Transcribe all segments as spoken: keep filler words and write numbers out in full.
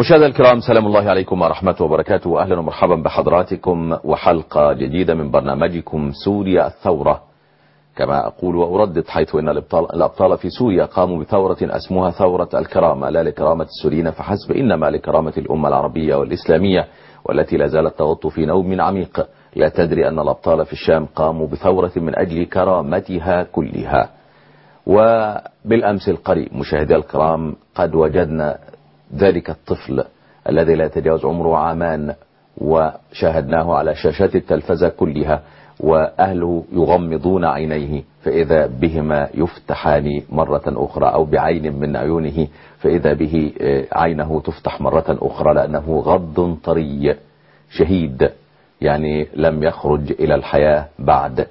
مشاهدينا الكرام، سلام الله عليكم ورحمته وبركاته. أهلا ومرحبا بحضراتكم وحلقة جديدة من برنامجكم سوريا الثورة. كما أقول وأردد، حيث أن الأبطال في سوريا قاموا بثورة أسموها ثورة الكرامة، لا لكرامة السوريين فحسب، إنما لكرامة الأمة العربية والإسلامية، والتي لا زالت تغط في نوم عميق لا تدري أن الأبطال في الشام قاموا بثورة من أجل كرامتها كلها. وبالأمس القريب مشاهدي الكرام قد وجدنا ذلك الطفل الذي لا يتجاوز عمره عامان، وشاهدناه على شاشات التلفزة كلها، وأهله يغمضون عينيه فإذا بهما يفتحان مرة أخرى، أو بعين من عيونه فإذا به عينه تفتح مرة أخرى، لأنه غض طري شهيد، يعني لم يخرج إلى الحياة بعد.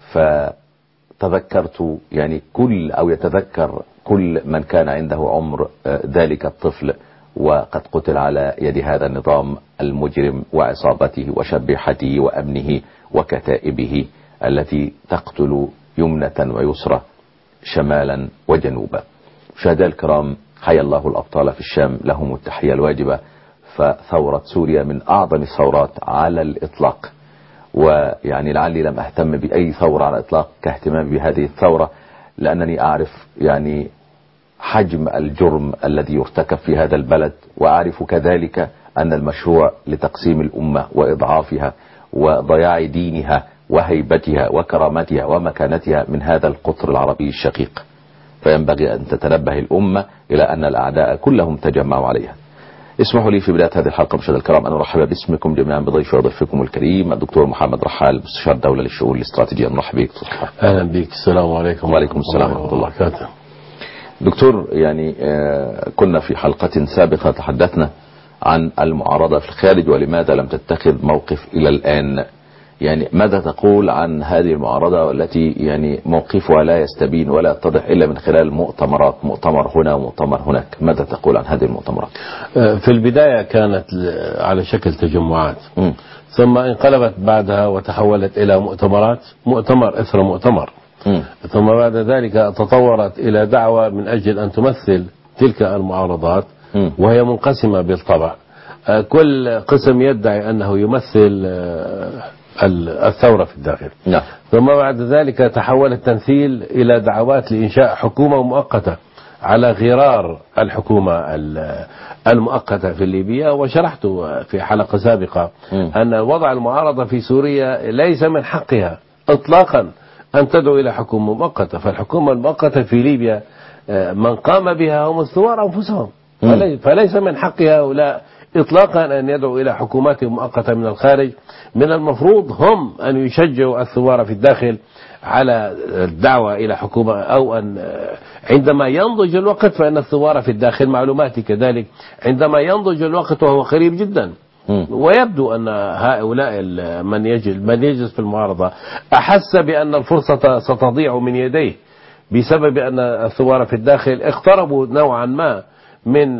فتذكرت يعني كل أو يتذكر كل من كان عنده عمر ذلك الطفل وقد قتل على يد هذا النظام المجرم وعصابته وشبيحته وأمنه وكتائبه التي تقتل يمنة ويسرى، شمالا وجنوبا. مشاهدينا الكرام، حيا الله الأبطال في الشام، لهم التحية الواجبة. فثورة سوريا من أعظم الثورات على الإطلاق، ويعني لعلي لم أهتم بأي ثورة على الإطلاق كاهتمام بهذه الثورة، لأنني أعرف يعني حجم الجرم الذي يرتكب في هذا البلد، وأعرف كذلك أن المشروع لتقسيم الأمة وإضعافها وضياع دينها وهيبتها وكرامتها ومكانتها من هذا القطر العربي الشقيق. فينبغي أن تتنبه الأمة إلى أن الأعداء كلهم تجمعوا عليها. اسمحوا لي في بداية هذه الحلقة مشاهدينا الكرام أن أرحب باسمكم جميعا بضيفي وضيفكم الكريم الدكتور محمد رحال، مستشار الدولة للشؤون الاستراتيجية. نرحب بك. أهلا بك. السلام عليكم. وعليكم السلام ورحمة الله وبركاته. دكتور، يعني كنا في حلقة سابقة تحدثنا عن المعارضة في الخارج ولماذا لم تتخذ موقف إلى الآن. يعني ماذا تقول عن هذه المعارضة والتي يعني موقفها لا يستبين ولا يتضح إلا من خلال مؤتمرات، مؤتمر هنا ومؤتمر هناك؟ ماذا تقول عن هذه المؤتمرات؟ في البداية كانت على شكل تجمعات، م. ثم انقلبت بعدها وتحولت إلى مؤتمرات، مؤتمر إثر مؤتمر، م. ثم بعد ذلك تطورت إلى دعوة من أجل أن تمثل تلك المعارضات، م. وهي منقسمة بالطبع. كل قسم يدعي أنه يمثل الثورة في الداخل. نعم. ثم بعد ذلك تحول التمثيل إلى دعوات لإنشاء حكومة مؤقتة على غرار الحكومة المؤقتة في ليبيا. وشرحت في حلقة سابقة م. أن وضع المعارضة في سوريا ليس من حقها إطلاقا أن تدعو إلى حكومة مؤقتة، فالحكومة المؤقتة في ليبيا من قام بها هم الثوار أنفسهم، م. فليس من حق هؤلاء إطلاقا أن يدعوا إلى حكومات مؤقتة من الخارج. من المفروض هم أن يشجعوا الثوار في الداخل على الدعوة إلى حكومة، أو أن عندما ينضج الوقت، فإن الثوار في الداخل معلوماتي كذلك عندما ينضج الوقت وهو قريب جدا، ويبدو أن هؤلاء من يجلس من يجلس في المعارضة أحس بأن الفرصة ستضيع من يديه بسبب أن الثوار في الداخل اقتربوا نوعا ما من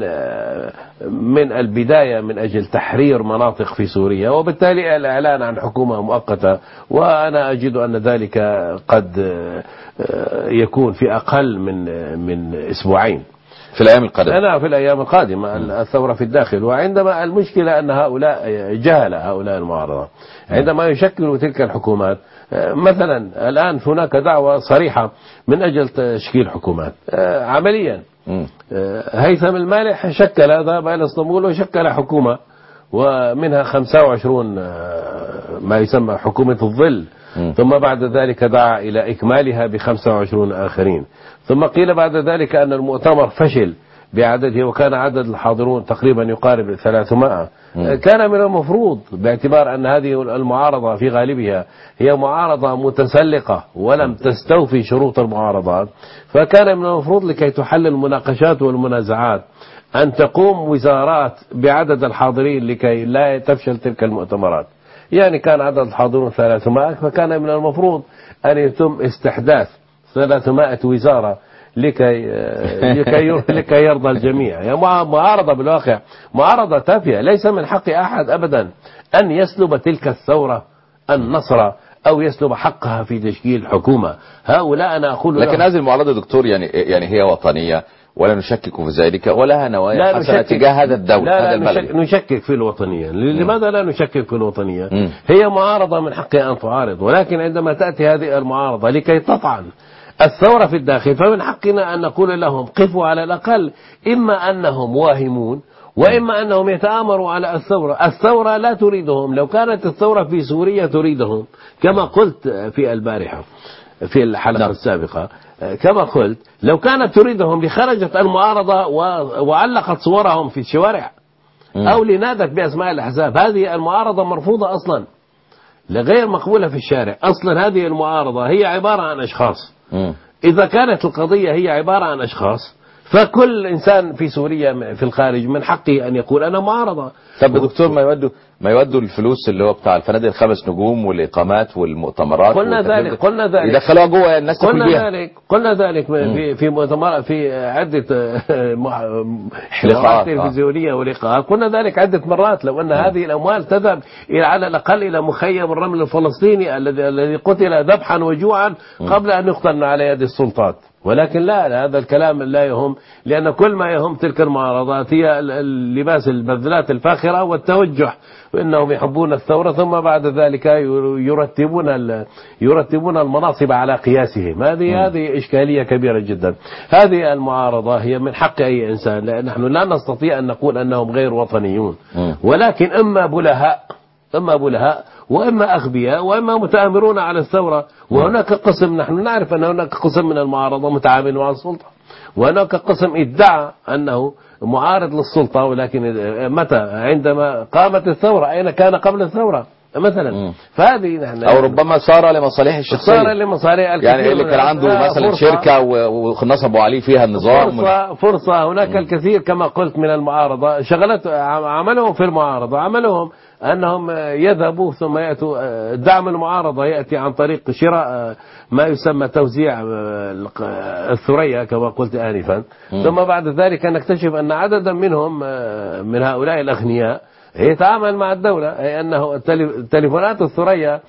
من البداية من أجل تحرير مناطق في سوريا، وبالتالي الإعلان عن حكومة مؤقتة. وأنا أجد أن ذلك قد يكون في أقل من من أسبوعين في الأيام القادمة. أنا في الأيام القادمة الثورة في الداخل. وعندما المشكلة أن هؤلاء جهل هؤلاء المعارضة عندما يشكلوا تلك الحكومات. مثلا الآن هناك دعوة صريحة من أجل تشكيل حكومات عمليا. هيثم المالح شكل، ذهب إلى اسطنبول وشكل حكومة، ومنها خمسة وعشرين ما يسمى حكومة الظل، م. ثم بعد ذلك دعا إلى إكمالها بخمسة وعشرين آخرين. ثم قيل بعد ذلك أن المؤتمر فشل بعدده، وكان عدد الحاضرون تقريبا يقارب ثلاثمائة. م. كان من المفروض، باعتبار أن هذه المعارضة في غالبها هي معارضة متسلقة ولم تستوفي شروط المعارضات، فكان من المفروض لكي تحل المناقشات والمنازعات أن تقوم وزارات بعدد الحاضرين لكي لا تفشل تلك المؤتمرات. يعني كان عدد الحاضرون ثلاثمائة، فكان من المفروض أن يتم استحداث ثلاثمائة وزارة لكي لكي لكي يرضى الجميع. يعني معارضة بالواقع معارضة تافهة. ليس من حق أحد أبدا أن يسلب تلك الثورة النصر أو يسلب حقها في تشكيل حكومة. هؤلاء أنا أقول لكن هذه المعارضة دكتور يعني يعني هي وطنية ولا نشكك في ذلك، ولها نوايا حسنة تجاه هذا الدولة لا هذا لا البلد. نشكك في الوطنية. لماذا لا نشكك في الوطنية؟ م. هي معارضة من حقها أن تعارض، ولكن عندما تأتي هذه المعارضة لكي تطعن الثورة في الداخل فمن حقنا أن نقول لهم قفوا على الأقل، إما أنهم واهمون وإما أنهم يتآمروا على الثورة. الثورة لا تريدهم، لو كانت الثورة في سوريا تريدهم كما قلت في البارحة في الحلقة نعم. السابقة كما قلت لو كانت تريدهم لخرجت المعارضة وعلقت صورهم في الشوارع أو لنادت بأسماء الأحزاب. هذه المعارضة مرفوضة أصلا، غير مقبولة في الشارع أصلا. هذه المعارضة هي عبارة عن أشخاص. إذا كانت القضية هي عبارة عن أشخاص فكل إنسان في سوريا في الخارج من حقه أن يقول أنا معارضة. طب دكتور ما يودوا ما يودوا الفلوس اللي هو بتاع الفنادق الخمس نجوم والإقامات والمؤتمرات قلنا ذلك قلنا ذلك يدخلوها جوه الناس تاكل بيها. قلنا ذلك قلنا ذلك في في مؤتمرات في عدة حوارات تلفزيونية ولقاءات قلنا ذلك عدة مرات. لو أن هذه الأموال تذهب إلى على الأقل إلى مخيم الرمل الفلسطيني الذي الذي قتل ذبحا وجوعا قبل أن يقتل على يد السلطات، ولكن لا هذا الكلام لا يهم، لأن كل ما يهم تلك المعارضات هي اللباس البذلات الفاخرة والتوجه وإنهم يحبون الثورة ثم بعد ذلك يرتبون يرتبون المناصب على قياسهم. هذه هذه إشكالية كبيرة جدا. هذه المعارضة هي من حق أي إنسان، لأن نحن لا نستطيع أن نقول أنهم غير وطنيون، ولكن إما بلهاء إما بلهاء وإما أغبياء وإما متآمرون على الثورة. وهناك قسم نحن نعرف أن هناك قسم من المعارضة متعامل مع السلطة، وهناك قسم ادعى أنه معارض للسلطة، ولكن متى عندما قامت الثورة أين كان قبل الثورة مثلا. مم. فهذه نحن أو ربما صار لمصالح الشخصية، صار لمصالح يعني اللي كان عنده مثلا شركة ونصبوا عليه فيها النظام فرصة, فرصة هناك مم. الكثير كما قلت من المعارضة شغلت عملهم في المعارضة عملهم أنهم يذهبوا ثم يأتوا. دعم المعارضة يأتي عن طريق شراء ما يسمى توزيع الثريا كما قلت آنفا، ثم بعد ذلك نكتشف أن عددا منهم من هؤلاء الأغنياء يتعامل مع الدولة، أي أنه تليفونات الثريا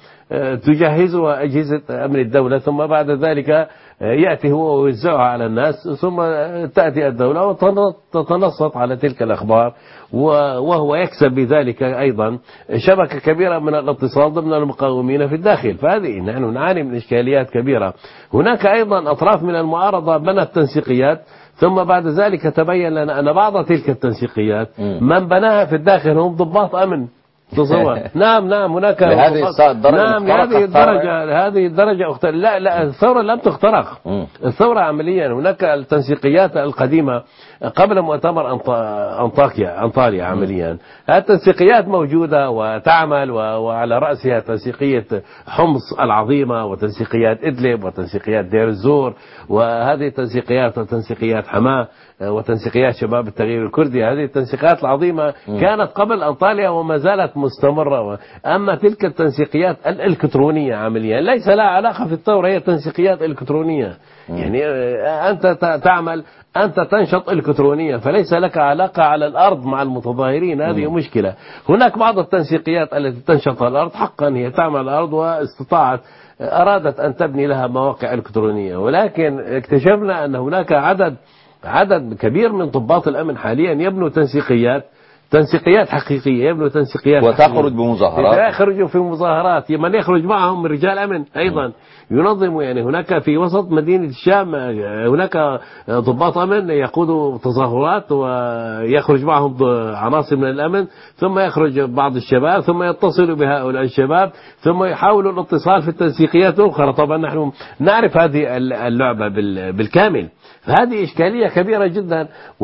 تجهزها أجهزة أمن الدولة ثم بعد ذلك يأتي هو ويوزعها على الناس، ثم تأتي الدولة وتتنصت على تلك الأخبار وهو يكسب بذلك أيضا شبكة كبيرة من الاتصال ضمن المقاومين في الداخل. فهذه نحن نعاني من إشكاليات كبيرة. هناك أيضا أطراف من المعارضة بنت تنسيقيات ثم بعد ذلك تبين لنا أن بعض تلك التنسيقيات من بناها في الداخل هم ضباط أمن. تصور نعم نعم هناك لهذه الدرجة نعم لهذه الدرجة هذه الدرجة اخترق. لا لا الثورة لم تخترق. الثورة عمليا هناك التنسيقيات القديمة قبل مؤتمر أنطاكيا أنطاليا عمليا التنسيقيات موجودة وتعمل، وعلى رأسها تنسيقية حمص العظيمة وتنسيقيات إدلب وتنسيقيات دير الزور، وهذه التنسيقيات وتنسيقيات حماة وتنسيقيات شباب التغيير الكردي. هذه التنسيقيات العظيمة كانت قبل أنطاليا وما زالت مستمرة. أما تلك التنسيقيات الإلكترونية عمليا ليس لها علاقة في الثورة، هي تنسيقيات إلكترونية. يعني أنت تعمل أنت تنشط إلكترونيا فليس لك علاقة على الأرض مع المتظاهرين. هذه مشكلة. هناك بعض التنسيقيات التي تنشط على الأرض حقا هي تعمل على الأرض واستطاعت أرادت أن تبني لها مواقع إلكترونية، ولكن اكتشفنا أن هناك عدد عدد كبير من ضباط الأمن حاليا يبنوا تنسيقيات تنسيقيات حقيقية، يبنوا تنسيقيات وتخرج بمظاهرات، يخرجوا في مظاهرات. من يخرج معهم من رجال أمن أيضا ينظموا. يعني هناك في وسط مدينة الشام هناك ضباط أمن يقودوا تظاهرات ويخرج معهم عناصر من الأمن، ثم يخرج بعض الشباب ثم يتصلوا بهؤلاء الشباب ثم يحاولوا الاتصال في التنسيقيات الأخرى. طبعا نحن نعرف هذه اللعبة بالكامل، فهذه إشكالية كبيرة جدا.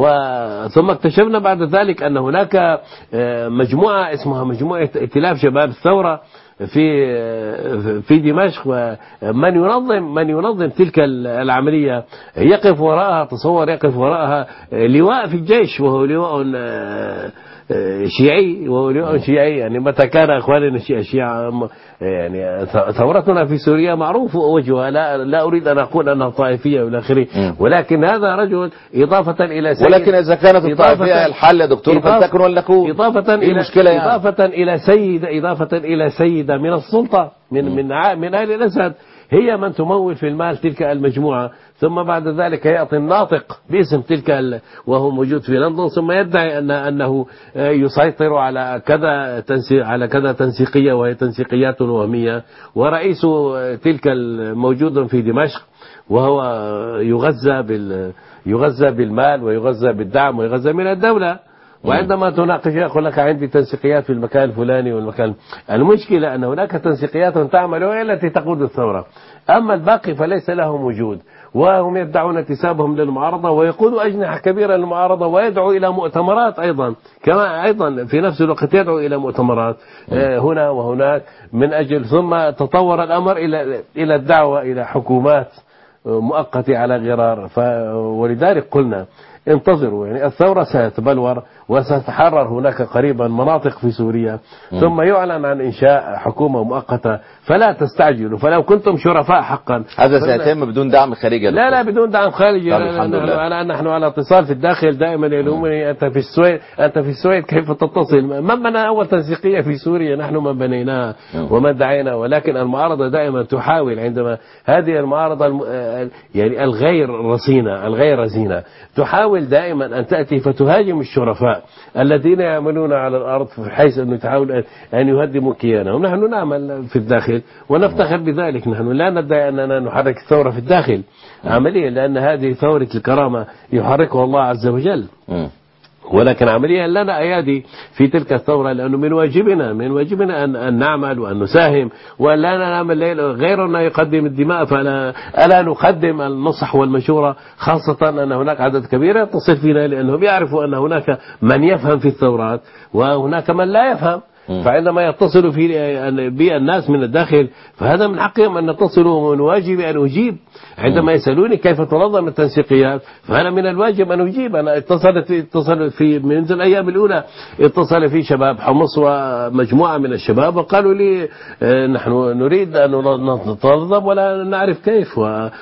ثم اكتشفنا بعد ذلك أن هناك مجموعة اسمها مجموعة ائتلاف شباب الثورة في في دمشق، ومن ينظم من ينظم تلك العملية يقف وراءها تصور يقف وراءها لواء في الجيش وهو لواء شيعي وهو لواء شيعي. يعني متى كان اخواننا الشيعة يعني ثورتنا في سوريا معروف وجهها، لا لا اريد ان اقول انها طائفيه والى اخره، ولكن هذا رجل اضافه الى سيد، ولكن اذا كانت الطائفيه الحل يا دكتور فلتكن ولنكون اضافه الى المشكله يعني؟ اضافه الى سيد اضافه الى سيده من السلطه من من من آل الأسد هي من تمول في المال تلك المجموعة، ثم بعد ذلك يعطي الناطق باسم تلك ال... وهو موجود في لندن، ثم يدعي أن أنه يسيطر على كذا تنسيق على كذا تنسيقية وهي تنسيقيات وهمية، ورئيس تلك الموجود في دمشق وهو يغذى بال يغذى بالمال ويغذى بالدعم ويغذى من الدولة. وعندما تناقش يقول لك عندي تنسيقيات في المكان الفلاني والمكان. المشكلة أن هناك تنسيقيات تعمل وهي التي تقود الثورة، أما الباقي فليس لهم وجود، وهم يدعون انتسابهم للمعارضة ويقودوا أجنحة كبيرة للمعارضة، ويدعو إلى مؤتمرات أيضا، كما أيضا في نفس الوقت يدعو إلى مؤتمرات هنا وهناك من أجل. ثم تطور الأمر إلى إلى الدعوة إلى حكومات مؤقتة على غرار. ولذلك قلنا انتظروا، يعني الثورة ستبلور وستتحرر هناك قريبا مناطق في سوريا، ثم يعلن عن إنشاء حكومة مؤقتة، فلا تستعجلوا. فلو كنتم شرفاء حقا هذا سيتم بدون دعم خارجي. لا لا بدون دعم خارجي. الحمد لله. نحن على اتصال في الداخل دائما. يلومني أنت في السويد أنت في السويد كيف تتصل؟ من بنى أول تنسيقية في سوريا؟ نحن من بنيناها ومن دعينا. ولكن المعارضة دائما تحاول، عندما هذه المعارضة يعني الغير رصينة الغير رزينة تحاول دائما أن تأتي فتهاجم الشرفاء الذين يعملون على الأرض، بحيث أن تحاول أن يهدموا كيانهم. نحن نعمل في الداخل ونفتخر بذلك. نحن لا ندعي أننا نحرك الثورة في الداخل عمليا، لأن هذه ثورة الكرامة يحركها الله عز وجل، ولكن عمليا لنا أيادي في تلك الثورة، لأنه من واجبنا من واجبنا أن, أن نعمل وأن نساهم، ولا نعمل غيرنا يقدم الدماء، فلا ألا نقدم النصح والمشورة، خاصة أن هناك عدد كبير يتصل فينا، لأنهم يعرفوا أن هناك من يفهم في الثورات وهناك من لا يفهم. فعندما يتصلوا في بي الناس من الداخل فهذا من حقهم أن يتصلوا، ومن واجبي أن أجيب. عندما يسألوني كيف تنظم التنسيقيات فأنا من الواجب أن أجيب. أنا اتصلت اتصل في منذ الأيام الأولى اتصل في شباب حمص ومجموعة من الشباب وقالوا لي نحن نريد أن نتنظم ولا نعرف كيف.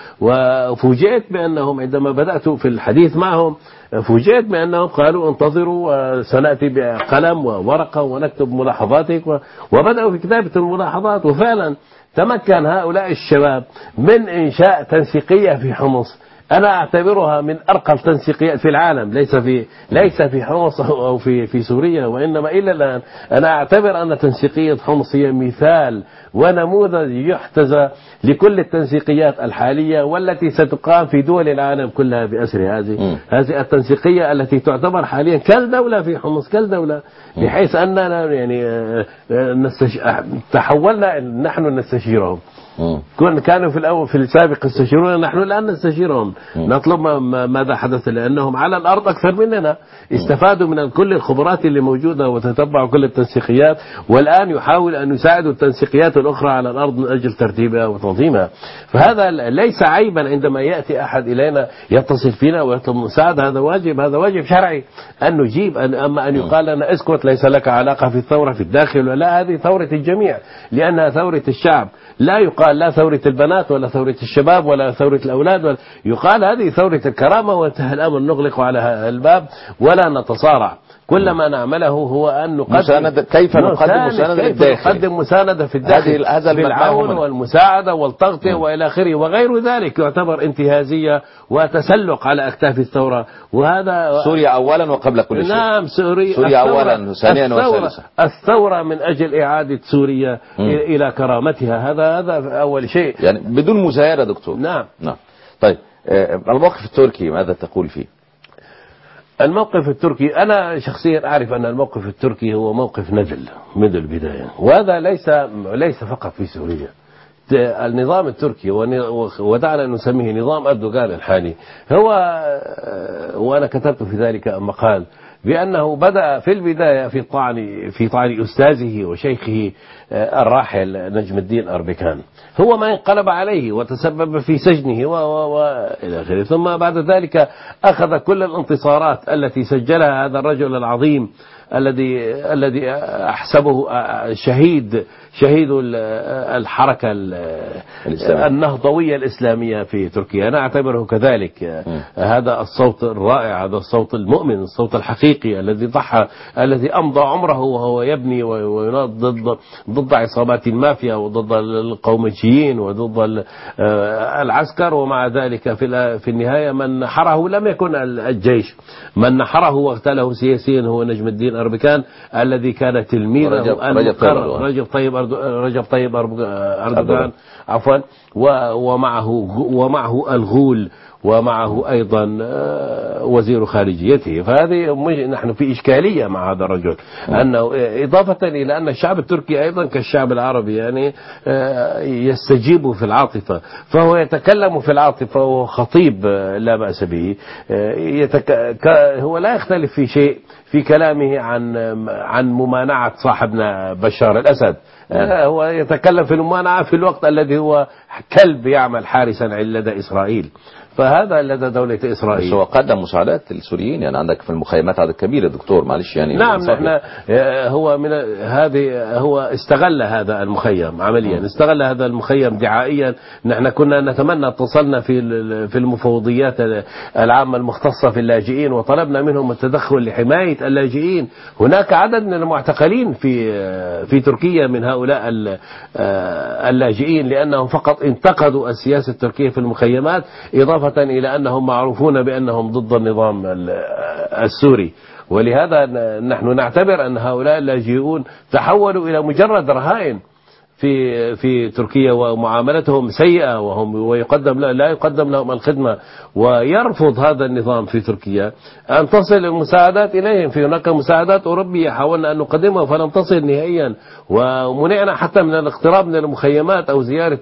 وفوجئت بأنهم عندما بدأت في الحديث معهم فوجئت بأنهم قالوا انتظروا سنأتي بقلم وورقة ونكتب ملاحظاتك، وبدأوا في كتابة الملاحظات. وفعلا تمكن هؤلاء الشباب من إنشاء تنسيقية في حمص أنا أعتبرها من أرقى التنسيقيات في العالم، ليس في ليس في حمص أو في في سوريا، وإنما إلى الآن أنا أعتبر أن تنسيقية حمص هي مثال ونموذج يحتذى لكل التنسيقيات الحالية والتي ستقام في دول العالم كلها بأسر هذه هذه التنسيقية التي تعتبر حاليا كالدولة في حمص كالدولة، بحيث أننا يعني نستش... تحولنا نحن نستشيرهم. كن كانوا في الأول في السابق يستشيرون، نحن الآن نستشيرهم، نطلب ماذا حدث، لأنهم على الأرض أكثر مننا، استفادوا من كل الخبرات اللي موجودة وتتبعوا كل التنسيقيات، والآن يحاول أن يساعدوا التنسيقيات الأخرى على الأرض من أجل ترتيبها وتنظيمها. فهذا ليس عيبا عندما يأتي أحد إلينا يتصل فينا ويطلب مساعدة، هذا واجب هذا واجب شرعي أن نجيب. أما أن يقال لنا اسكت ليس لك علاقة في الثورة في الداخل، ولا، هذه ثورة الجميع لأنها ثورة الشعب. لا يقال لا ثورة البنات ولا ثورة الشباب ولا ثورة الأولاد، ولا يقال هذه ثورة الكرامة، وانتهى الأمر، نغلق على الباب ولا نتصارع. كل ما نعمله هو أن نقدم مساندة. كيف نقدم مساندة للداخل؟ نقدم مساندة في الداخل هذا بالعون والمساعدة والتغطية وإلى آخره، وغير ذلك يعتبر انتهازية وتسلق على أكتاف الثورة. وهذا سوريا أولا وقبل كل شيء. نعم سوريا, سوريا أولا ثانيا وثالثا. الثورة من أجل إعادة سوريا م. إلى كرامتها، هذا هذا أول شيء، يعني بدون مزايدة دكتور. نعم نعم. طيب الموقف التركي ماذا تقول فيه؟ الموقف التركي أنا شخصيا أعرف أن الموقف التركي هو موقف نزل منذ البداية، وهذا ليس ليس فقط في سوريا. النظام التركي ودعنا نسميه نظام أردوغان الحالي هو، وأنا كتبت في ذلك مقال بأنه بدأ في البداية في طعن في طعن أستاذه وشيخه الراحل نجم الدين أربكان، هو ما انقلب عليه وتسبب في سجنه وإلى آخره. ثم بعد ذلك أخذ كل الانتصارات التي سجلها هذا الرجل العظيم الذي الذي أحسبه شهيد شهيد الحركة النهضوية الإسلامية في تركيا. أنا أعتبره كذلك. م. هذا الصوت الرائع، هذا الصوت المؤمن، الصوت الحقيقي الذي ضحى، الذي أمضى عمره وهو يبني ويناضل ضد ضد عصابات المافيا وضد القوميين وضد العسكر، ومع ذلك في في النهاية من نحره لم يكن الجيش، من نحره واغتاله سياسيا هو نجم الدين أربكان الذي كان تلميذه المقرر رجب طيب رجب طيب أردوغان عفوا، ومعه ومعه الغول ومعه أيضا وزير خارجيته. فهذه نحن في إشكالية مع هذا الرجل، أنه إضافة إلى أن الشعب التركي أيضا كالشعب العربي يعني يستجيب في العاطفة، فهو يتكلم في العاطفة وهو خطيب لا بأس به، يتك... هو لا يختلف في شيء في كلامه عن عن ممانعة صاحبنا بشار الأسد. هو يتكلم في الممانعة في الوقت الذي هو كلب يعمل حارسا لدى إسرائيل، فهذا لدى دولة إسرائيل. بس هو قدم مساعدات للسوريين، يعني عندك في المخيمات عدد كبير يا دكتور، معلش يعني. نعم نحن هو من هذه هو استغل هذا المخيم عمليا، م. استغل هذا المخيم دعائيا. نحن كنا نتمنى، اتصلنا في في المفوضيات العامة المختصة في اللاجئين وطلبنا منهم التدخل لحماية اللاجئين. هناك عدد من المعتقلين في في تركيا من هؤلاء اللاجئين لأنهم فقط انتقدوا السياسة التركية في المخيمات، إضافة إلى أنهم معروفون بأنهم ضد النظام السوري. ولهذا نحن نعتبر أن هؤلاء اللاجئون تحولوا إلى مجرد رهائن في في تركيا، ومعاملتهم سيئة، وهم ويقدم لا يقدم لهم الخدمة، ويرفض هذا النظام في تركيا أن تصل المساعدات إليهم. في هناك مساعدات أوروبية حاولنا أن نقدمها فلم تصل نهائيا، ومنعنا حتى من الاقتراب من المخيمات أو زيارة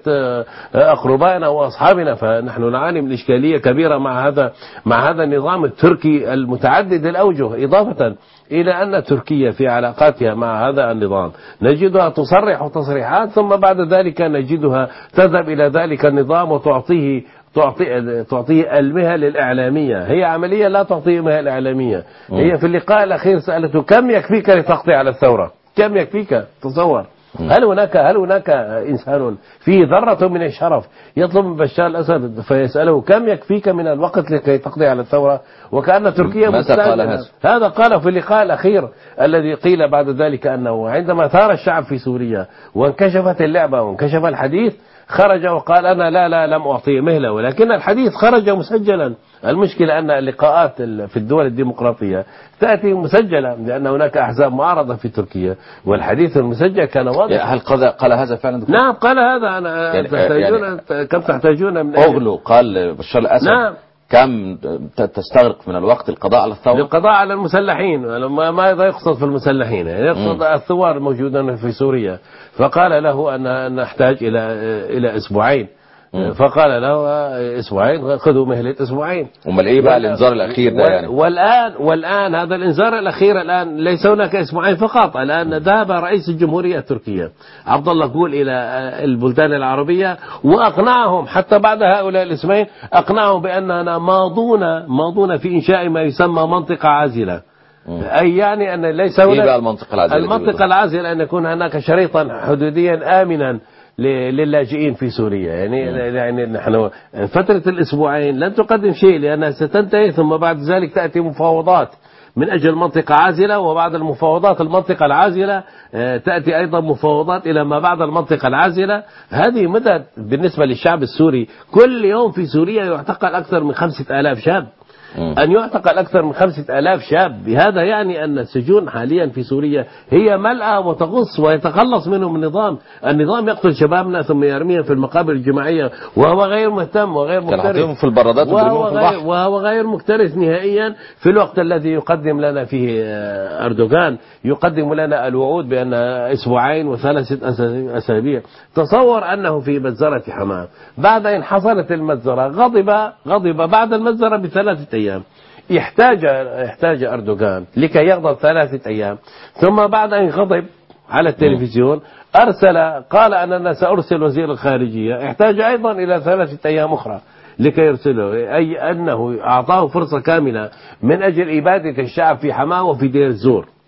أقربائنا وأصحابنا. فنحن نعاني من إشكالية كبيرة مع هذا مع هذا النظام التركي المتعدد الأوجه، إضافة إلى أن تركيا في علاقاتها مع هذا النظام نجدها تصرح تصريحات، ثم بعد ذلك نجدها تذهب إلى ذلك النظام وتعطيه تعطي تعطيه المهل الإعلامية. هي عملية لا تعطيه مهل إعلامية. هي في اللقاء الأخير سألته كم يكفيك لتقضي على الثورة؟ كم يكفيك؟ تصور هل هناك هل هناك إنسان فيه ذرة من الشرف يطلب من بشار الأسد فيسأله كم يكفيك من الوقت لكي تقضي على الثورة؟ وكأن تركيا مستعجلة. هذا قال في اللقاء الأخير الذي قيل بعد ذلك أنه عندما ثار الشعب في سوريا وانكشفت اللعبة وانكشف الحديث، خرج وقال أنا لا لا لم أعطيه مهلة، ولكن الحديث خرج مسجلا. المشكلة أن اللقاءات في الدول الديمقراطية تأتي مسجلة، لأن هناك أحزاب معارضة في تركيا والحديث المسجل كان واضح. هل قال هذا فعلا دكتور؟ نعم قال هذا. أنا يعني تحتاجون يعني كم تحتاجون من أغلو قال بشار الأسد. نعم. كم تستغرق من الوقت القضاء على الثورة؟ للقضاء على المسلحين. ماذا يقصد في المسلحين؟ يقصد م. الثوار الموجودين في سوريا. فقال له أن نحتاج إلى إلى أسبوعين. فقال له اسبوعين، خذوا مهلة اسبوعين. امال ايه بقى الانذار الاخير ده يعني؟ والان والان هذا الانذار الاخير الان ليس هناك اسبوعين فقط. الان ذهب رئيس الجمهورية التركية عبد الله جول الى البلدان العربية واقنعهم، حتى بعد هؤلاء الاسمين اقنعهم باننا ماضون ماضون في انشاء ما يسمى منطقة عازلة. أي يعني أن ليس هناك إيه بقى المنطقة العازلة؟ المنطقة العازلة أن يكون هناك شريطا حدوديا آمنا للاجئين في سوريا. يعني يعني نحن فترة الأسبوعين لن تقدم شيء لأنها ستنتهي، ثم بعد ذلك تأتي مفاوضات من أجل منطقة عازلة، وبعد المفاوضات المنطقة العازلة تأتي أيضا مفاوضات إلى ما بعد المنطقة العازلة. هذه مدى بالنسبة للشعب السوري. كل يوم في سوريا يعتقل أكثر من خمسة آلاف شاب. أن يعتقل أكثر من خمسة آلاف شاب، بهذا يعني أن السجون حاليا في سوريا هي ملأى وتغص ويتخلص منهم النظام. النظام يقتل شبابنا ثم يرميهم في المقابر الجماعية وهو غير مهتم وغير مكترث في البرادات وهو غير, وهو غير مكترث نهائيا. في الوقت الذي يقدم لنا فيه أردوغان يقدم لنا الوعود بأن أسبوعين وثلاثة أسابيع. تصور أنه في مجزرة حماه بعد إن حصلت المجزرة غضب غضب بعد المجزرة بثلاثة أيام. يحتاج يحتاج أردوغان لكي يغضب ثلاثة أيام، ثم بعد أن غضب على التلفزيون أرسل قال أننا سأرسل وزير الخارجية. احتاج أيضا إلى ثلاثة أيام أخرى لكي يرسله، أي أنه أعطاه فرصة كاملة من أجل إبادة الشعب في حماه وفي دير الزور.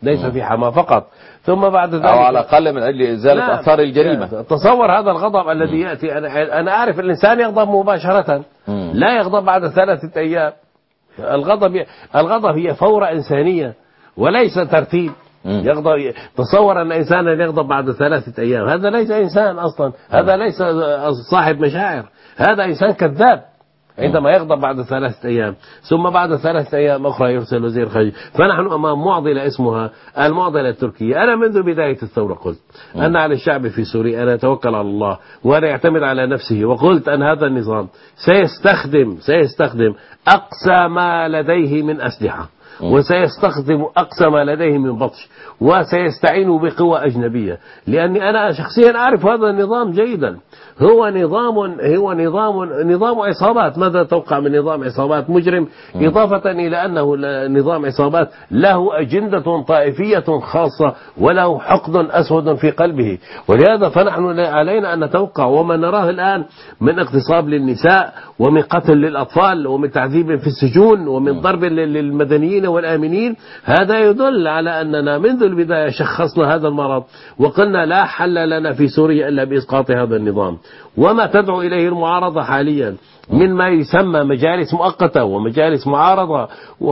ليس في حماة فقط، ثم بعد ذلك أو على الأقل من أجل إزالة نعم. أثار الجريمة. تصور هذا الغضب الذي يأتي، أنا أنا أعرف الإنسان يغضب مباشرة، مم. لا يغضب بعد ثلاثة أيام. الغضب الغضب هي فورة إنسانية وليس ترتيب. مم. يغضب، تصور أن إنسانا يغضب بعد ثلاثة أيام، هذا ليس إنسان أصلا، هذا ليس صاحب مشاعر، هذا إنسان كذاب عندما يغضب بعد ثلاثة أيام. ثم بعد ثلاثة أيام أخرى يرسل وزير خارجية. فنحن أمام معضلة اسمها المعضلة التركية. أنا منذ بداية الثورة قلت أن على الشعب في سوريا أن يتوكل على الله وأن يعتمد على نفسه، وقلت أن هذا النظام سيستخدم سيستخدم أقصى ما لديه من أسلحة، وسيستخدم أقصى ما لديه من بطش، وسيستعين بقوى أجنبية، لأني أنا شخصيا أعرف هذا النظام جيدا. هو نظام هو نظام نظام عصابات. ماذا توقع من نظام عصابات مجرم؟ إضافة إلى أنه نظام عصابات له أجندة طائفية خاصة وله حقد أسود في قلبه. ولهذا فنحن علينا أن نتوقع، وما نراه الآن من اغتصاب للنساء ومن قتل للأطفال ومن تعذيب في السجون ومن ضرب للمدنيين والآمنين، هذا يدل على أننا منذ البداية شخصنا هذا المرض وقلنا لا حل لنا في سوريا إلا بإسقاط هذا النظام. وما تدعو إليه المعارضة حاليا من ما يسمى مجالس مؤقتة ومجالس معارضة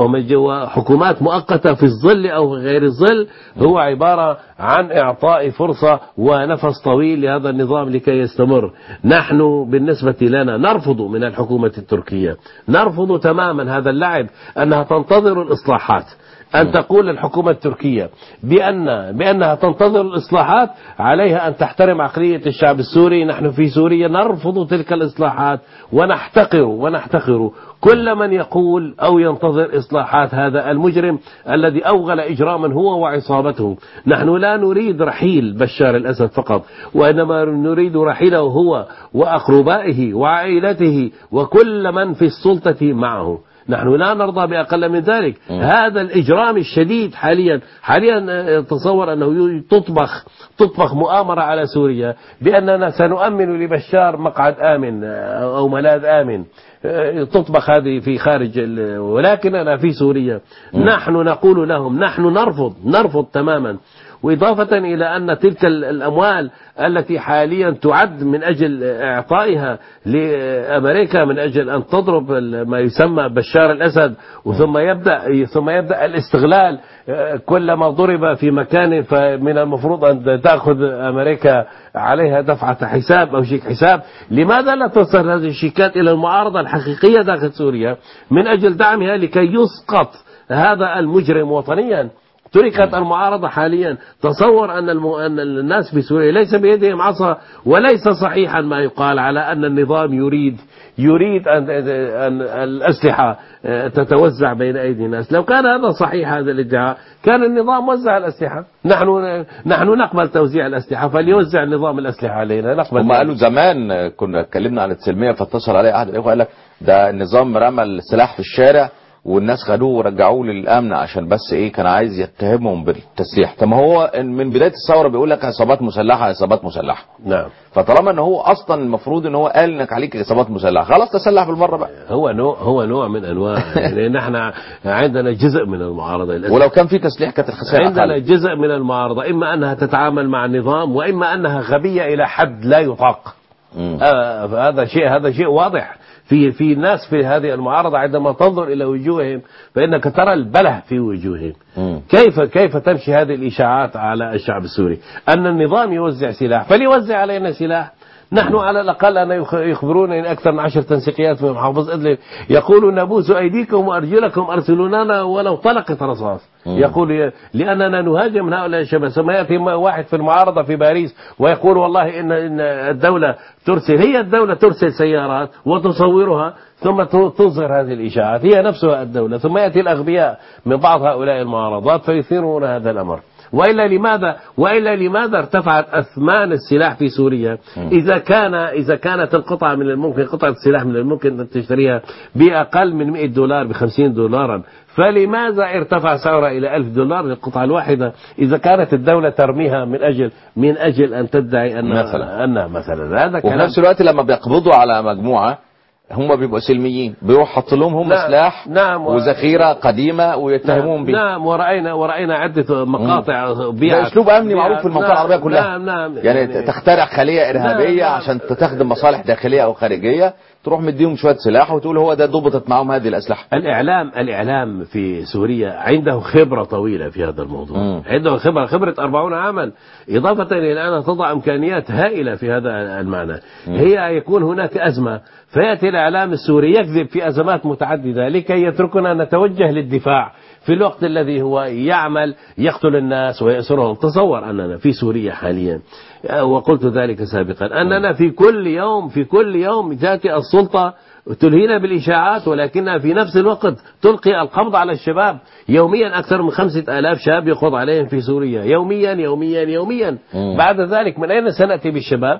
وحكومات مؤقتة في الظل أو غير الظل، هو عبارة عن إعطاء فرصة ونفس طويل لهذا النظام لكي يستمر. نحن بالنسبة لنا نرفض من الحكومة التركية، نرفض تماما هذا اللعب أنها تنتظر الإصلاحات، أن تقول الحكومة التركية بأن بأنها تنتظر الإصلاحات. عليها أن تحترم عقلية الشعب السوري. نحن في سوريا نرفض تلك الإصلاحات ونحتقر ونحتقر كل من يقول أو ينتظر إصلاحات هذا المجرم الذي أوغل إجراما هو وعصابته. نحن لا نريد رحيل بشار الأسد فقط، وإنما نريد رحيله هو وأقربائه وعائلته وكل من في السلطة معه. نحن لا نرضى بأقل من ذلك. م. هذا الإجرام الشديد حاليا حاليا تصور أنه تطبخ تطبخ مؤامرة على سوريا بأننا سنؤمن لبشار مقعد آمن أو ملاذ آمن. تطبخ هذه في خارج، ولكننا في سوريا م. نحن نقول لهم نحن نرفض نرفض تماما. وإضافة إلى أن تلك الأموال التي حاليا تعد من أجل إعطائها لأمريكا من أجل أن تضرب ما يسمى بشار الأسد، وثم يبدأ ثم يبدأ الاستغلال. كلما ضرب في مكان فمن المفروض أن تأخذ أمريكا عليها دفعة حساب أو شيك حساب. لماذا لا تصل هذه الشيكات إلى المعارضة الحقيقية داخل سوريا من أجل دعمها لكي يسقط هذا المجرم وطنيا؟ تركت المعارضة حاليا. تصور أن, الم... أن الناس في سوريا ليس بيدهم عصا، وليس صحيحا ما يقال على أن النظام يريد يريد أن, أن الأسلحة تتوزع بين أيدي الناس. لو كان هذا صحيح هذا الادعاء كان النظام وزع الأسلحة. نحن نحن نقبل توزيع الأسلحة، فليوزع النظام الأسلحة علينا. نقبل. هم قالوا زمان كنا اتكلمنا عن السلمية فاتصل عليه أحد الإخوة قال لك ده النظام رمى السلاح في الشارع والناس خدوه ورجعوه للأمن عشان بس ايه كان عايز يتهمهم بالتسليح. طب ما هو من بداية الثورة بيقول لك عصابات مسلحة عصابات مسلحة. نعم. فطالما ان هو اصلا المفروض ان هو قال انك عليك عصابات مسلحة خلاص تسلح بالمرة بقى. هو نوع هو نوع من انواع لان احنا عندنا جزء من المعارضة للأسف. ولو كان في تسليح كانت الخسائر عندنا جزء من المعارضة اما انها تتعامل مع النظام واما انها غبية الى حد لا يطاق. آه هذا شيء هذا شيء واضح في في الناس في هذه المعارضة. عندما تنظر إلى وجوههم فإنك ترى البله في وجوههم. م. كيف كيف تمشي هذه الإشاعات على الشعب السوري أن النظام يوزع سلاح، فليوزع علينا سلاح. نحن على الأقل أن يخبرون إن أكثر من عشر تنسيقيات من محافظ إدلب يقولوا نبوس أيديكم وأرجلكم أرسلوننا ولو طلقت رصاص. يقول لأننا نهاجم من هؤلاء الشباب. ثم يأتي واحد في المعارضة في باريس ويقول والله إن, إن الدولة ترسل هي الدولة ترسل سيارات وتصورها ثم تظهر هذه الإشاعات هي نفسها الدولة. ثم يأتي الأغبياء من بعض هؤلاء المعارضات فيثيرون هذا الأمر. وإلا لماذا وإلا لماذا ارتفعت أثمان السلاح في سوريا إذا كان إذا كانت القطعة من الممكن قطعة السلاح من الممكن أن تشتريها بأقل من مئة دولار بخمسين دولارا، فلماذا ارتفع سعرها إلى ألف دولار للقطعة الواحدة إذا كانت الدولة ترميها من أجل من أجل أن تدعي أن مثلا أنها مثلا هذا كلام. وفي نفس الوقت لما بيقبضوا على مجموعة هم بيبقوا سلميين، بيروح حط لهم هم نعم سلاح نعم وذخيره قديمه ويتهمون نعم به. نعم ورأينا ورأينا عدة مقاطع بيع. ده اسلوب امني معروف في المنطقه نعم العربيه كلها. نعم نعم يعني, يعني تخترع خليه ارهابيه نعم نعم عشان تخدم مصالح داخليه او خارجيه، تروح مديهم شويه سلاح وتقول هو ده ضبطت معهم هذه الاسلحه. الإعلام الإعلام في سوريا عنده خبرة طويلة في هذا الموضوع. مم. عنده خبرة خبرة أربعون عاما، إضافة إلى أنها تضع إمكانيات هائلة في هذا المعنى. مم. هي يكون هناك أزمة فيأتي الإعلام السوري يكذب في أزمات متعددة لكي يتركنا نتوجه للدفاع في الوقت الذي هو يعمل يقتل الناس ويأسرهم. تصور أننا في سوريا حاليا، وقلت ذلك سابقا، أننا في كل يوم في كل يوم تأتي السلطة تلهينا بالإشاعات، ولكنها في نفس الوقت تلقي القبض على الشباب. يوميا أكثر من خمسة آلاف شاب يقبض عليهم في سوريا، يوميا يوميا يوميا. م. بعد ذلك من أين سنأتي بالشباب؟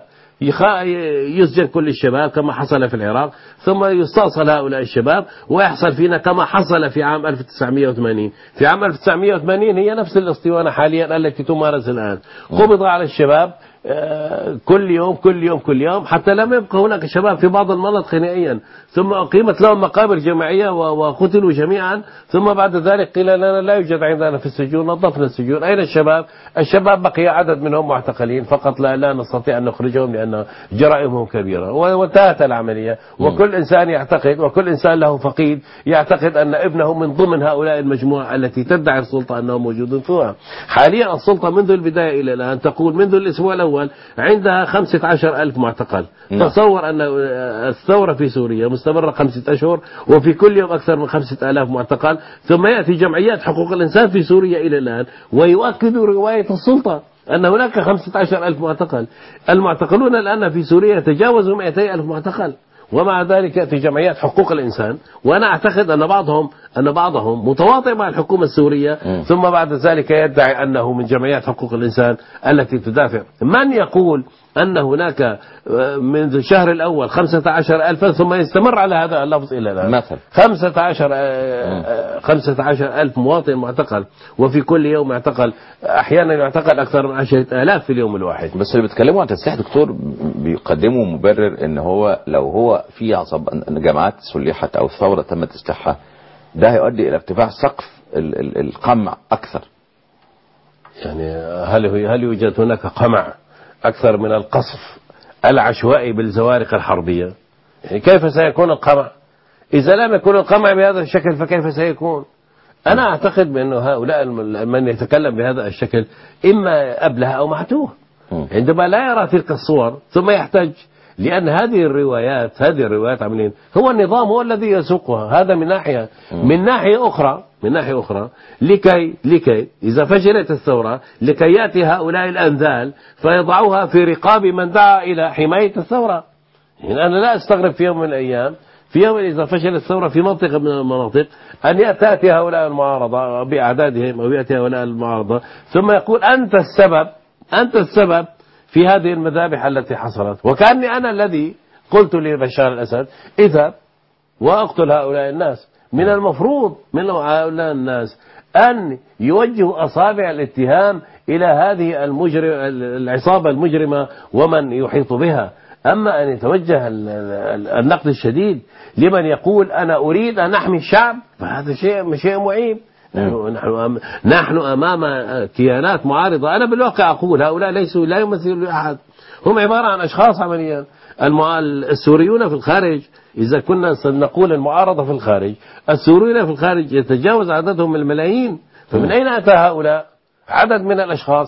يسجن كل الشباب كما حصل في العراق، ثم يستأصل هؤلاء الشباب ويحصل فينا كما حصل في عام ألف وتسعمئة وثمانين. في عام ألف وتسعمئة وثمانين هي نفس الاسطوانة حاليا التي تمارس الآن. قبض على الشباب كل يوم كل يوم كل يوم حتى لم يبقى هناك شباب في بعض المناطق نهائيا، ثم أقيمت لهم مقابر جماعية وقتلوا جميعا، ثم بعد ذلك قيل لنا لا يوجد عندنا في السجون، نظفنا السجون. أين الشباب؟ الشباب بقي عدد منهم معتقلين فقط، لا, لا نستطيع أن نخرجهم لأن جرائمهم كبيرة، وانتهت العملية. وكل إنسان يعتقد وكل إنسان له فقيد يعتقد أن ابنه من ضمن هؤلاء المجموعة التي تدعي السلطة أنه موجود فيها. حاليا السلطة منذ البداية إلى الآن تقول منذ الأسبوع الأول عندها خمسة عشر ألف معتقل. نعم. تصور أن الثورة في سوريا مستمرة خمسة أشهر وفي كل يوم أكثر من خمسة آلاف معتقل، ثم يأتي جمعيات حقوق الإنسان في سوريا إلى الآن ويؤكدوا رواية السلطة أن هناك خمسة عشر ألف معتقل. المعتقلون الآن في سوريا تجاوزوا مئتي ألف معتقل، ومع ذلك يأتي جمعيات حقوق الإنسان، وأنا أعتقد أن بعضهم أن بعضهم متواطئ مع الحكومة السورية، م. ثم بعد ذلك يدعي أنه من جمعيات حقوق الإنسان التي تدافع. من يقول أن هناك منذ الشهر الأول خمسة عشر ألفا ثم يستمر على هذا اللفظ إلى الآن مثلا خمسة عشر خمسة عشر ألف مواطن معتقل، وفي كل يوم يعتقل أحيانا يعتقل أكثر من عشرة آلاف في اليوم الواحد. بس اللي بيتكلموا عن تسليح دكتور بيقدموا مبرر إن هو لو هو في عصب جماعات سلحت أو الثورة تم تسليحها ده هيؤدي إلى ارتفاع سقف القمع أكثر. يعني هل هل يوجد هناك قمع أكثر من القصف العشوائي بالزوارق الحربية؟ يعني كيف سيكون القمع؟ إذا لم يكن القمع بهذا الشكل فكيف سيكون؟ أنا أعتقد بأن هؤلاء من يتكلم بهذا الشكل إما أبله أو معتوه، عندما لا يرى تلك الصور ثم يحتج، لأن هذه الروايات هذه الروايات عملين هو النظام هو الذي يسوقها. هذا من ناحية. من ناحية أخرى من ناحية أخرى لكي لكي إذا فشلت الثورة لكي يأتي هؤلاء الأنذال فيضعوها في رقاب من دعا إلى حماية الثورة. يعني أنا لا أستغرب في يوم من الأيام في يوم إذا فشلت الثورة في منطقة من المناطق أن تأتي هؤلاء المعارضة بأعدادهم أو يأتي هؤلاء المعارضة ثم يقول أنت السبب أنت السبب في هذه المذابح التي حصلت، وكأني أنا الذي قلت لبشار الأسد اذهب وأقتل هؤلاء الناس. من المفروض من هؤلاء الناس أن يوجهوا أصابع الاتهام إلى هذه المجرم العصابة المجرمة ومن يحيط بها. أما أن يتوجه النقد الشديد لمن يقول أنا أريد أن أحمي الشعب فهذا شيء شيء معيب. نحن نحن أمام كيانات معارضة. أنا بالواقع أقول هؤلاء ليسوا لا يمثلون أحد، هم عبارة عن أشخاص عمليا. السوريون في الخارج إذا كنا سنقول المعارضة في الخارج، السوريون في الخارج يتجاوز عددهم الملايين. فمن أين أتى هؤلاء؟ عدد من الأشخاص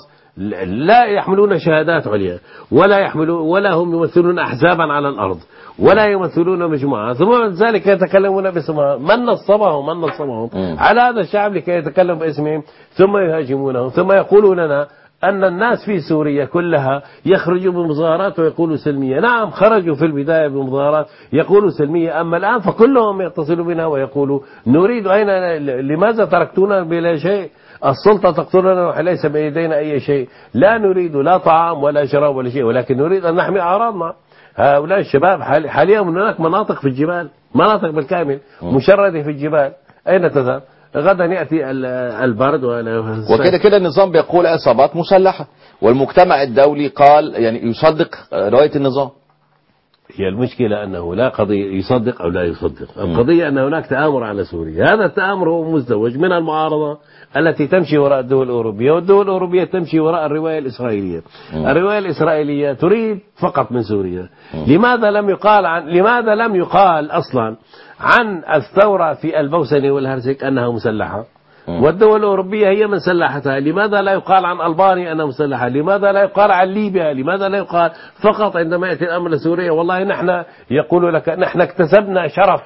لا يحملون شهادات عليا ولا يحملون ولا هم يمثلون أحزابا على الأرض ولا يمثلون مجموعة، ثم ذلك يتكلمون باسمها. من نصبهم من نصبهم على هذا الشعب لكي يتكلم باسمهم ثم يهاجمونهم ثم يقولون لنا أن الناس في سوريا كلها يخرجوا بمظاهرات ويقولوا سلمية. نعم خرجوا في البداية بمظاهرات يقولوا سلمية، أما الآن فكلهم يتصلوا بنا ويقولوا نريد أين لماذا تركتونا بلا شيء؟ السلطة تقتلنا وليس بيدينا أي شيء، لا نريد لا طعام ولا شراب ولا شيء، ولكن نريد أن نحمي أعراضنا. هؤلاء الشباب حاليا هناك مناطق في الجبال، مناطق بالكامل مشردة في الجبال، أين تذهب؟ غدا يأتي البرد. وكده كده النظام بيقول عصابات مسلحة، والمجتمع الدولي قال يعني يصدق رواية النظام. هي المشكلة أنه لا قضية يصدق أو لا يصدق، القضية أن هناك تآمر على سوريا. هذا التآمر هو مزدوج من المعارضة التي تمشي وراء الدول الأوروبية، والدول الأوروبية تمشي وراء الرواية الإسرائيلية. م. الرواية الإسرائيلية تريد فقط من سوريا. م. لماذا لم يقال عن لماذا لم يقال أصلا عن الثورة في البوسنة والهرسك أنها مسلحة؟ والدول الأوروبية هي من سلحتها. لماذا لا يقال عن ألبانيا أنها مسلحة؟ لماذا لا يقال عن ليبيا؟ لماذا لا يقال فقط عندما يأتي الأمر لسوريا والله نحن يقول لك نحن اكتسبنا شرف،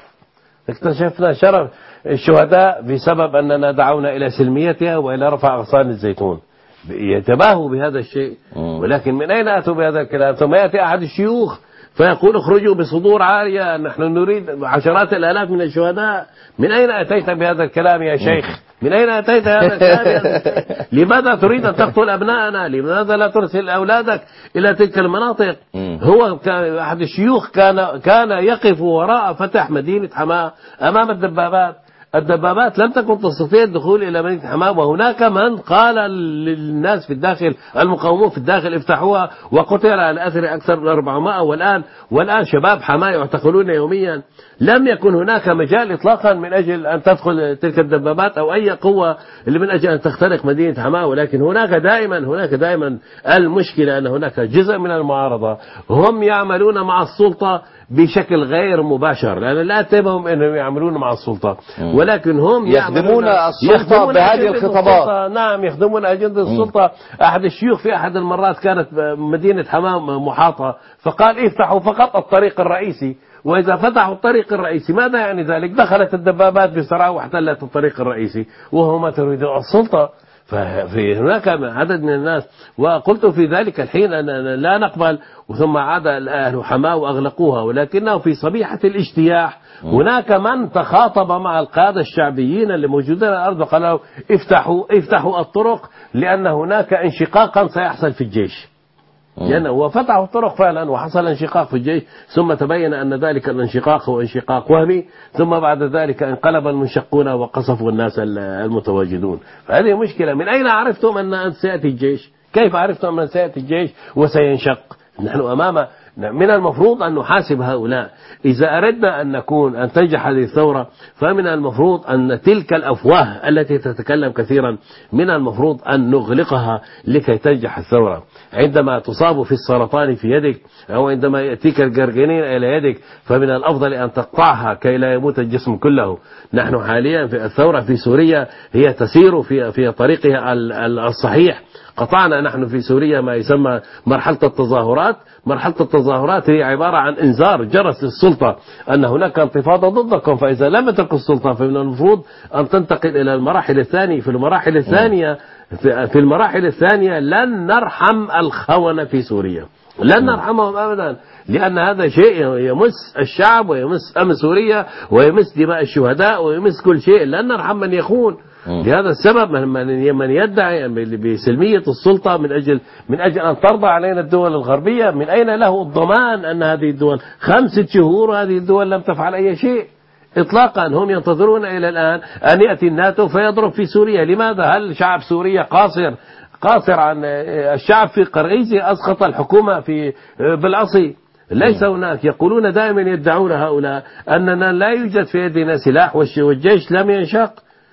اكتشفنا شرف الشهداء بسبب أننا دعونا إلى سلميتها وإلى رفع أغصان الزيتون. يتباهوا بهذا الشيء، ولكن من أين أتوا بهذا الكلام؟ ثم يأتي أحد الشيوخ فيقول اخرجوا بصدور عالية، نحن نريد عشرات الآلاف من الشهداء. من أين أتيت بهذا الكلام يا شيخ؟ من أين أتيت هذا الكلام؟ لماذا تريد أن تقتل أبنائنا؟ لماذا لا ترسل أولادك إلى تلك المناطق؟ هو أحد الشيوخ كان كان يقف وراء فتح مدينة حماة أمام الدبابات. الدبابات لم تكن تستطيع الدخول إلى مدينة حماة، وهناك من قال للناس في الداخل المقاومون في الداخل افتحوها، وقتل على أثر أكثر من أربعمائة. والآن والآن شباب حماة يعتقلون يوميا. لم يكن هناك مجال إطلاقا من أجل أن تدخل تلك الدبابات أو أي قوة اللي من أجل أن تخترق مدينة حماة. ولكن هناك دائما هناك دائما المشكلة أن هناك جزء من المعارضة هم يعملون مع السلطة بشكل غير مباشر، لأن لا أتهمهم أنهم يعملون مع السلطة، ولكن هم يخدمون السلطة بهذه الخطابات. نعم، يخدمون أجندة السلطة. أحد الشيوخ في أحد المرات كانت مدينة حماة محاطة، فقال افتحوا فقط الطريق الرئيسي، وإذا فتحوا الطريق الرئيسي ماذا يعني ذلك؟ دخلت الدبابات بسرعة واحتلت الطريق الرئيسي، وهو ما تريد السلطة. ففي هناك عدد من الناس، وقلت في ذلك الحين أننا لا نقبل، وثم عاد الأهل حماة وأغلقوها. ولكنه في صبيحة الاجتياح هناك من تخاطب مع القادة الشعبيين اللي موجودين على الأرض وقالوا افتحوا افتحوا الطرق، لأن هناك انشقاقا سيحصل في الجيش. لأنه وفتحوا الطرق فعلا وحصل انشقاق في الجيش، ثم تبين أن ذلك الانشقاق هو انشقاق وهمي، ثم بعد ذلك انقلب المنشقون وقصفوا الناس المتواجدون. فهذه مشكلة. من أين عرفتم أن سيأتي الجيش؟ كيف عرفتم أن سيأتي الجيش وسينشق؟ نحن أمام من المفروض أن نحاسب هؤلاء. إذا أردنا أن نكون أن تنجح هذه الثورة، فمن المفروض أن تلك الأفواه التي تتكلم كثيرا من المفروض أن نغلقها لكي تنجح الثورة. عندما تصاب في السرطان في يدك أو عندما يأتيك الجرجنين إلى يدك، فمن الأفضل أن تقطعها كي لا يموت الجسم كله. نحن حاليا في الثورة في سوريا هي تسير في في طريقها الصحيح. قطعنا نحن في سوريا ما يسمى مرحلة التظاهرات. مرحلة التظاهرات هي عبارة عن إنذار جرس للسلطة أن هناك انتفاضة ضدكم، فإذا لم تترك السلطة فمن المفروض أن تنتقل إلى المراحل الثانية. في المراحل الثانية في المراحل الثانية لن نرحم الخونة في سوريا، لن نرحمهم أبدا، لأن هذا شيء يمس الشعب ويمس أمن سوريا ويمس دماء الشهداء ويمس كل شيء. لن نرحم من يخون. لهذا السبب من يدعي بسلمية السلطة من أجل من أجل أن ترضى علينا الدول الغربية، من أين له الضمان أن هذه الدول خمسة شهور هذه الدول لم تفعل أي شيء إطلاقا؟ هم ينتظرون إلى الآن أن يأتي الناتو فيضرب في سوريا. لماذا؟ هل شعب سوريا قاصر قاصر عن الشعب في قرقيزي أسقط الحكومة في بالعصي؟ ليس هناك. يقولون دائما يدعون هؤلاء أننا لا يوجد في يدنا سلاح والجيش لم ينشق.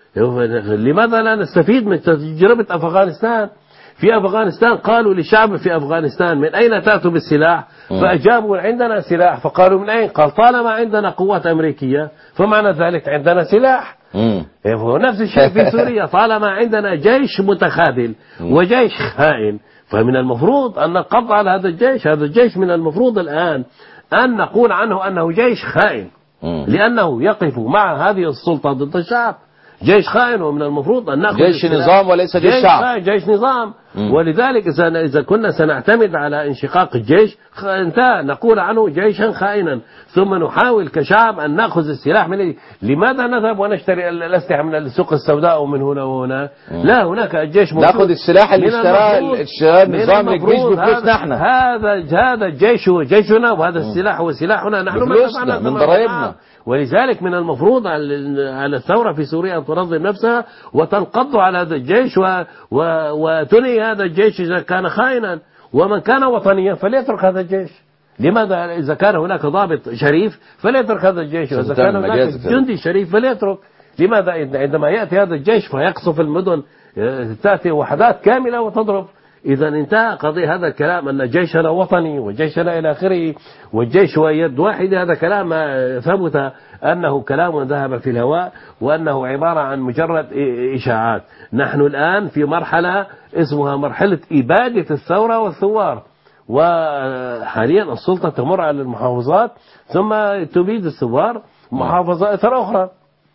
لماذا لا نستفيد من تجربة أفغانستان؟ في أفغانستان قالوا للشعب في أفغانستان من أين تأتوا بالسلاح؟ فأجابوا عندنا سلاح. فقالوا من أين؟ قال طالما عندنا قوات أمريكية فمعنى ذلك عندنا سلاح. نفس الشيء في سوريا، طالما عندنا جيش متخاذل وجيش خائن فمن المفروض أن نقض على هذا الجيش. هذا الجيش من المفروض الآن أن نقول عنه أنه جيش خائن، لأنه يقف مع هذه السلطة ضد الشعب. جيش خائن، ومن المفروض أن نأخذ جيش نظام وليس جيش شعب. جيش نظام. مم. ولذلك إذا كنا سنعتمد على انشقاق الجيش انتهى، نقول عنه جيشا خائنا، ثم نحاول كشعب أن نأخذ السلاح من. لماذا نذهب ونشتري الأسلحة من السوق السوداء ومن هنا وهنا؟ مم. لا، هناك الجيش موجود. نأخذ السلاح اللي اشتراه النظام الجيش بفلوسنا احنا. هذا هذا الجيش هو جيشنا، وهذا السلاح هو سلاحنا نحن بفلوسنا من ضرائبنا. ولذلك من المفروض على الثورة في سوريا أن تنظم نفسها وتنقض على هذا الجيش و... و... وتنهي هذا الجيش إذا كان خائنا، ومن كان وطنيا فليترك هذا الجيش. لماذا إذا كان هناك ضابط شريف فليترك هذا الجيش، وإذا كان هناك جندي شريف فليترك. لماذا عندما يأتي هذا الجيش فيقصف المدن تأتي وحدات كاملة وتضرب؟ إذا انتهى قضية هذا الكلام أن جيشنا وطني وجيشنا إلى آخره والجيش هو يد واحدة. هذا كلام ثبت أنه كلام ذهب في الهواء وأنه عبارة عن مجرد إشاعات. نحن الآن في مرحلة اسمها مرحلة إبادة الثورة والثوار، وحاليا السلطة تمر على المحافظات ثم تبيد الثوار محافظات أخرى.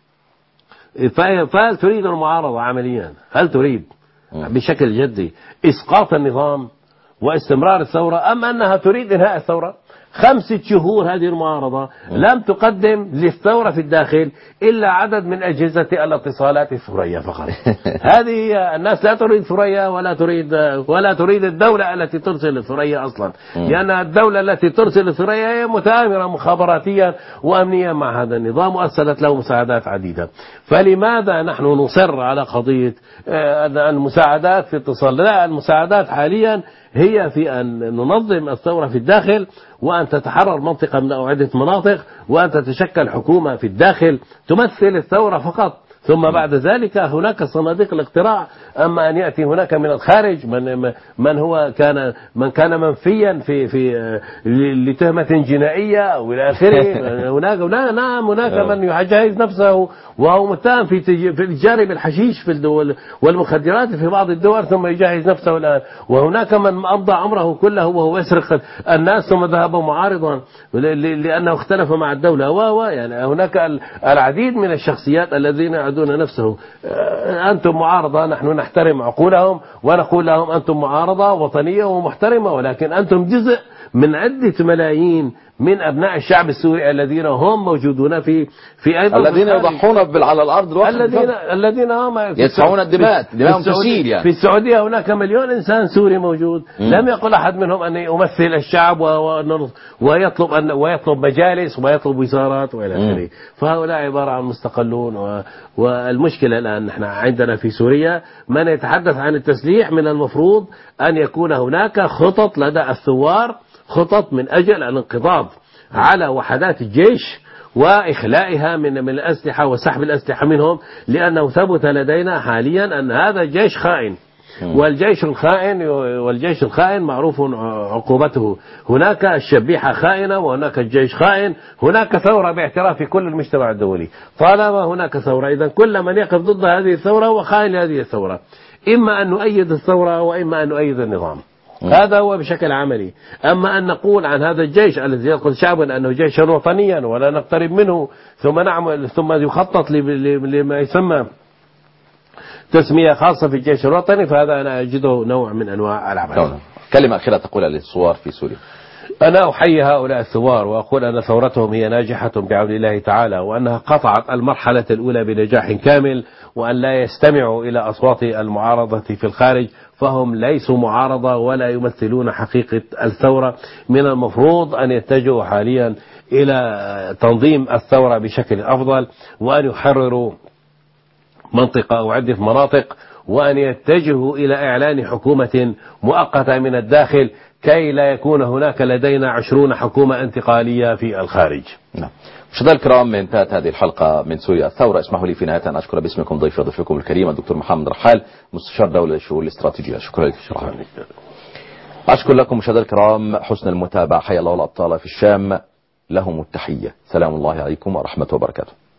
فهل تريد المعارضة عمليا؟ هل تريد بشكل جدي إسقاط النظام واستمرار الثورة، أم أنها تريد إنهاء الثورة؟ خمسة شهور هذه المعارضة لم تقدم للثورة في الداخل إلا عدد من أجهزة الاتصالات الثورية فقط. هذه الناس لا تريد ثريا ولا تريد ولا تريد الدولة التي ترسل الثريا أصلا، لأن الدولة التي ترسل الثريا هي متآمرة مخابراتيا وأمنيا مع هذا النظام وأرسلت له مساعدات عديدة. فلماذا نحن نصر على قضية المساعدات في اتصال؟ لا، المساعدات حاليا هي في أن ننظم الثورة في الداخل، وأن تتحرر منطقة من أو عدة مناطق، وأن تتشكل حكومة في الداخل تمثل الثورة فقط. ثم بعد ذلك هناك صناديق الاقتراع. أما أن يأتي هناك من الخارج من من هو كان من كان منفيا في في لتهمة جنائية أو إلى آخره، هناك نعم هناك من يجهز نفسه وهو متهم في في التجار بالحشيش في الدول والمخدرات في بعض الدول ثم يجهز نفسه الآن، وهناك من أمضى عمره كله وهو يسرق الناس ثم ذهب معارضا لأنه اختلف مع الدولة. و يعني هناك العديد من الشخصيات الذين يعدون نفسه أنتم معارضة، نحن نحترم عقولهم ونقول لهم أنتم معارضة وطنية ومحترمة، ولكن أنتم جزء من عدة ملايين من أبناء الشعب السوري الذين هم موجودون في في أيضا الذين يضحون على الأرض الواحد، الذين الذين هم يدفعون الدماء دماءهم تسيل. يعني في السعودية هناك مليون إنسان سوري موجود، م. لم يقل أحد منهم أن يمثل الشعب ويطلب أن ويطلب مجالس ويطلب وزارات وإلى آخره. فهؤلاء عبارة عن مستقلون. والمشكلة الآن نحن عندنا في سوريا من يتحدث عن التسليح من المفروض أن يكون هناك خطط لدى الثوار، خطط من أجل الانقضاض على وحدات الجيش وإخلائها من من الأسلحة وسحب الأسلحة منهم، لأنه ثبت لدينا حاليا أن هذا الجيش خائن، والجيش الخائن والجيش الخائن معروف عقوبته. هناك الشبيحة خائنة وهناك الجيش خائن. هناك ثورة باعتراف كل المجتمع الدولي. طالما هناك ثورة إذا كل من يقف ضد هذه الثورة هو خائن لهذه الثورة، إما أن نؤيد الثورة وإما أن نؤيد النظام. هذا هو بشكل عملي. أما أن نقول عن هذا الجيش الذي يقول شعبا أنه جيشا وطنيا ولا نقترب منه ثم نعمل ثم يخطط لما يسمى تسمية خاصة في الجيش الوطني، فهذا أنا أجده نوع من أنواع العمل. كلمة أخيرة تقولها للثوار في سوريا. أنا أحيي هؤلاء الثوار وأقول أن ثورتهم هي ناجحة بعون الله تعالى، وأنها قطعت المرحلة الأولى بنجاح كامل، وأن لا يستمعوا إلى أصوات المعارضة في الخارج، فهم ليسوا معارضة ولا يمثلون حقيقة الثورة. من المفروض أن يتجهوا حاليا إلى تنظيم الثورة بشكل أفضل، وأن يحرروا منطقة أو عدة مناطق، وأن يتجهوا إلى إعلان حكومة مؤقتة من الداخل كي لا يكون هناك لدينا عشرون حكومة انتقالية في الخارج. نعم. مشاهدينا الكرام، انتهت هذه الحلقة من سوريا الثورة. اسمحوا لي في نهاية أن أشكر باسمكم ضيف ضيفكم الكريم الدكتور محمد رحال، مستشار دولة للشؤون الاستراتيجية. شكرا لك. شكرا. أشكر لكم مشاهدينا الكرام حسن المتابعة. حيا الله الأبطال في الشام، لهم التحية. سلام الله عليكم ورحمة وبركاته.